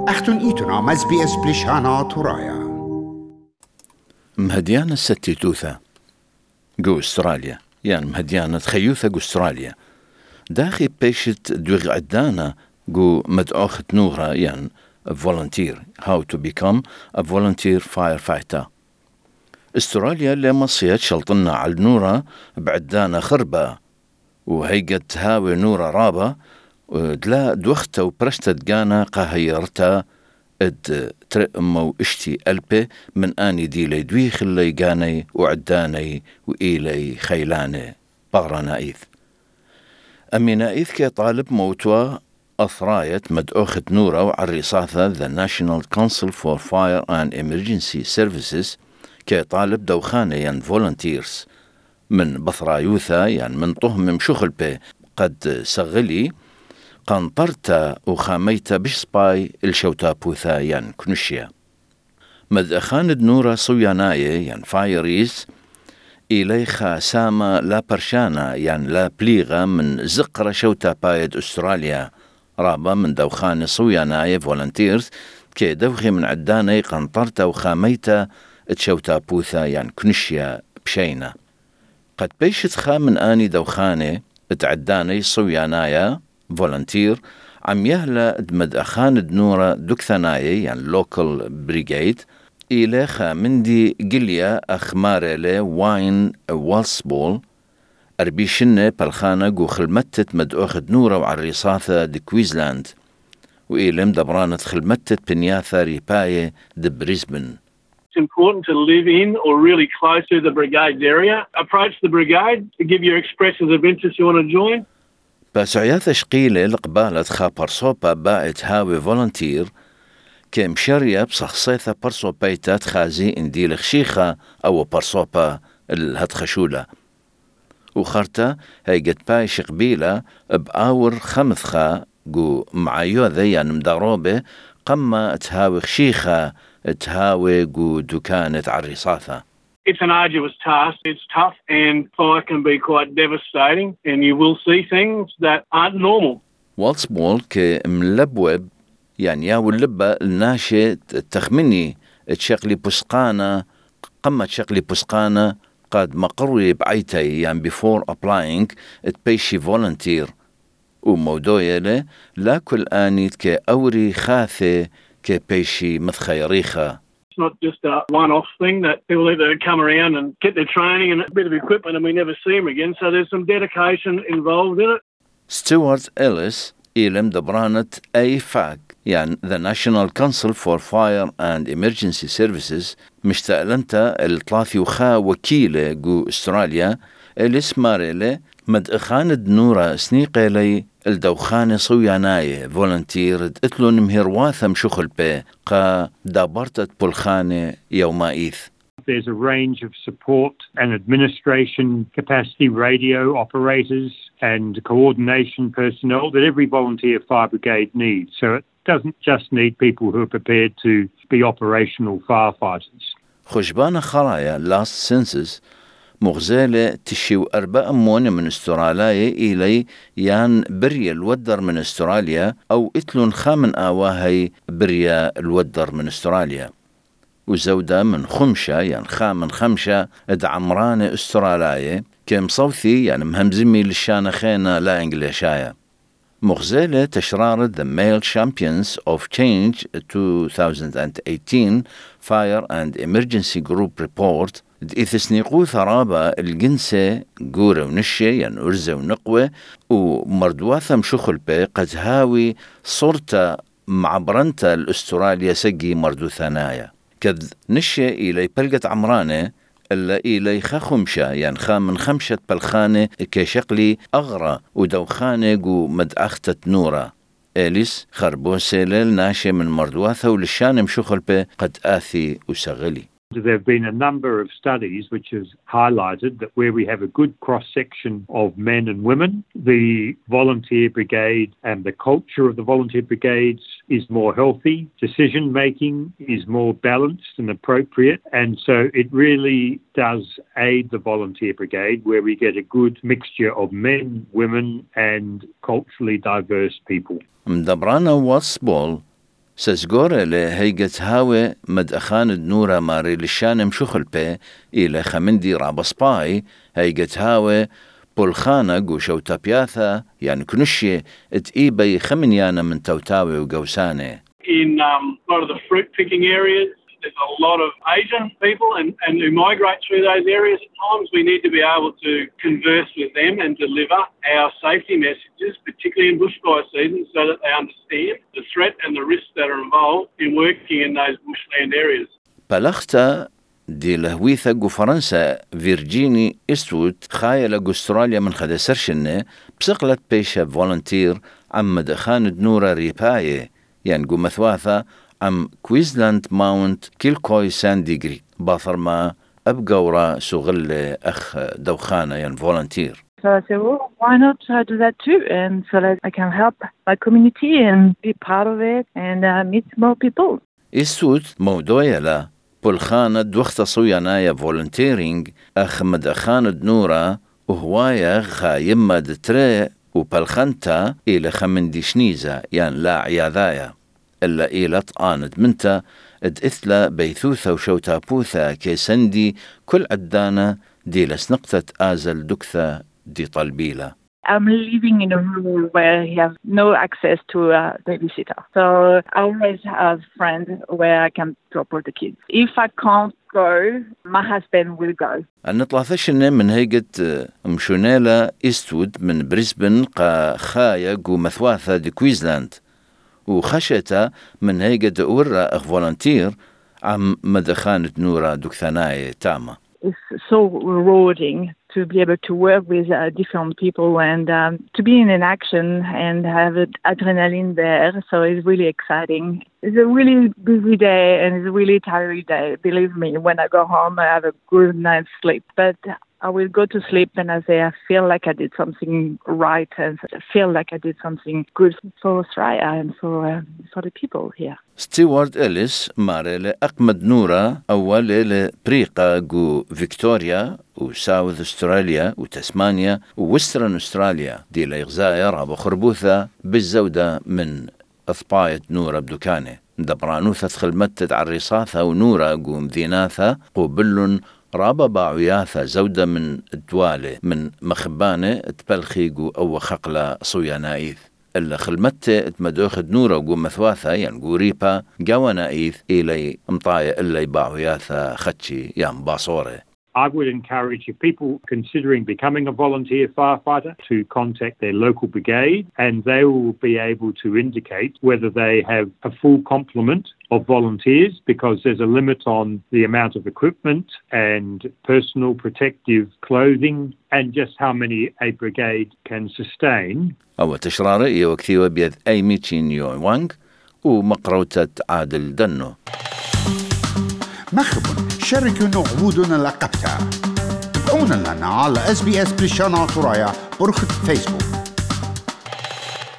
أختن إيتنا مز بي اس بلشانا ترايا مهديانة ستيتوثا جو استراليا يعني مهديانة خيوثة جو استراليا داخي بيشت دوغ عدانا جو مدعوخت نورا يعني volunteer how to become a volunteer firefighter. استراليا لما صيت شلطنا على نورا بعدانا خربة وهيقت هاوي نورا رابا دلا دوختا وبرشتت جانا قاهيرتا اد ترقمو اشتي ألبي من آني ديلي دويخ اللي جاني وعداني وإيلي خيلاني بغرانا إيث أمينا إيث كي طالب موتوا أثراية مدعوخة نورا وعريصاثة The National Council for Fire and Emergency Services كي طالب دوخانة يعني volunteers من بثرايوثا يعني من طهم مشوخل بي قد سغلي قنطرتا وخاميتا بشسباي الشوتا بوثا يعني كنشيا مدخاند نورا صوياناي يعني فايريز إليخا ساما لا برشانا يعني لا بليغة من زقرة شوتا بايد أستراليا رابا من دوخان صوياناي فولنتيرز كي دوخي من عداني قنطرتا وخاميتا تشوتا بوثا يعني كنشيا بشينا قد بيشت خا من آني دوخاني تعداني صويانايا فولنتير عم يهلا مدخان دنورا دكثناي يعني لوكال بريغيد إليخا مندي قليا أخماريلي واين والسبول أربيشنة بالخانة جو خلمتت مدعوخد نورا وعريصاثة دي كويزلاند وإيلم دبرانت خلمتت بنياثا ريباية دي بريسبن. It's important to live in or really close to the brigade area. Approach the brigade, give your expressions of interest you want to join. بس عياث شقيلة لقبالة خابر صوبا باعت هاوي فولنتير كم شرية بصخصيثة برصوبيتا تخازي اندي لخشيخة أو برصوبا الهدخشولة وخرتا هاي قد بايش قبيلة بآور خمثخة جو معايوذة يعني مداروبة قمة تهاوي خشيخة تهاوي جو دكانة عريصاثة. It's an arduous task. It's tough and fire can be quite devastating and you will see things that aren't normal. والسبول كملبوب يعني ياو اللبة الناشي التخمني تشغلي بسقانة قمة تشغلي بسقانة قد مقروي بعيتي يعني before applying تبيشي volunteer وموضوع لا كل آنيت كأوري خاثة كبيشي متخيريخة. It's not just a one-off thing that people either come around and get their training and a bit of equipment and we never see them again. So there's some dedication involved in it. Stuart Ellis إلم دبرانة AFAC يعني The National Council for Fire and Emergency Services مشتغلنتا الثلاثي وخا وكيلة جو استراليا إليس ماريلي مدخان دنورا سنيقيلي الدوخانة صوياناية فولنتير اتلون مهرواثم شخل بي قا دابرتت بلخانة يومائيث. There's a range of support and administration capacity, radio operators and coordination personnel that every volunteer fire brigade needs. So it doesn't just need people who are prepared to be operational firefighters. خشبانة خرايا last census مغزالة تشيو 4 أمون من استراليا إلي يان بريا الودر من استراليا أو إتلون خامن آواهي بريا الودر من استراليا وزودة من خمشة يعني خامن خمشة عمران استراليا كم صوثي يعني مهمزمي للشانة خينا لا إنجليشايا مغزالة تشرار The Male Champions of Change 2018 Fire and Emergency Group Report إثسنيقو ثرابة الجنسة جورة ونشة يعني أرزة ونقوة ومردواثة مشخل بي قد هاوي صورتا معبرنتا الأستراليا سجي مردو ثنايا كذ نشة إلي بلقت عمرانة إلا إلي خمشة يعني من خمشة بالخانة كشقلي أغرى ودوخانة جو مدأختة نورة إليس خربوسة للناشة من مردواثة ولشان مشخل بي قد آثي وسغلي. There have been a number of studies which has highlighted that where we have a good cross-section of men and women, the volunteer brigade and the culture of the volunteer brigades is more healthy, decision-making is more balanced and appropriate, and so it really does aid the volunteer brigade where we get a good mixture of men, women and culturally diverse people. مدبرانا والسبول سزغور لهيجة هاوي مد أخان نورا ماري للشانم شخل بي إلى خمندي رابسباي هيجة هاوي بولخانة قوشو تابياثا يعني كنشي اتقيبي خمنيانا من توتاوي وقوساني. In a lot of the fruit picking areas, there's a lot of Asian people and who migrate through those areas. At times we need to be able to converse with them and deliver our safety messages, particularly in bushfire season, so that they understand the threat and the risks that are involved in working in those bushland areas. بلغتا دي لهويثة جو فرنسا فيرجيني إستوت خايلة جو استراليا من خدا سرشنة بسقلت بيشة فولنتير عم دخان دنورة ريباية يعني جو مثواثة عم كويزلاند ماونت كيلكوي سانديغري باثر ما أبقورا سغل أخ دوخانة يعني فولنتير. So I said, well, why not do that too? And so that I can help my community and be part of it and meet more people. إستوت موضوعي لا بولخانة دوخت صويانايا فولنتيرينج أخ مدخان دنورة وهوايا خايمة دتري وبالخنتا إلى خمندي شنيزة يعني لا عياذايا إلا إلى طآند منتا إثلا بيثوثة وشوتا بوثة كيسندي كل عدانة دي لسنقطة آزل دكثة دي طلبيلة. I'm living in a room where you have no access to a babysitter. So I always have friends where I can drop all the kids. If I can't go, my husband will go. نطلع ثشنا من هيجة مشونيلا إستود من بريسبن خايا جو مثواثة دي كويزلاند وخشتا من هيجة أورا أخ فولنتير عم مدخانة نورا دكثاناي تاما. It's so rewarding to be able to work with different people and to be in an action and have adrenaline there. So it's really exciting. It's a really busy day and it's a really tiring day. Believe me, when I go home, I have a good night's sleep. But I will go to sleep and I say, I feel like I did something right and I feel like I did something good for Australia and for the people here. ستيوارت إليس ماري أقمد نورا أول لبريقة جو فيكتوريا وساوث أستراليا وتسمانيا ووسترن أستراليا دي لإغزايا رابو خربوثة بالزودة من أثباية نورا بدوكاني دبرانوثة خلمتت عريصاثة ونورا جو مذيناثة قوبلن رابا باعوياثة زودة من الدوالة من مخبانة تبلخيقو أو خقلة صويانايث إلا خلمتة اتمدوخد نورا وقو مثواثة يعني قو ريبا قوانايث إلي مطايا إلا باعوياثة خدشي يعني باصورة. I would encourage people considering becoming a volunteer firefighter to contact their local brigade and they will be able to indicate whether they have a full complement of volunteers because there's a limit on the amount of equipment and personal protective clothing and just how many a brigade can sustain. أو تشرارة إيو كثيوة بيذ أي ميتشين يو وانغ ومقروتة عادل دنو. مخبن شاركونا عبودنا لقبتها تابعونا لنا على SBS بلشانات ورايا برخة فيسبوك.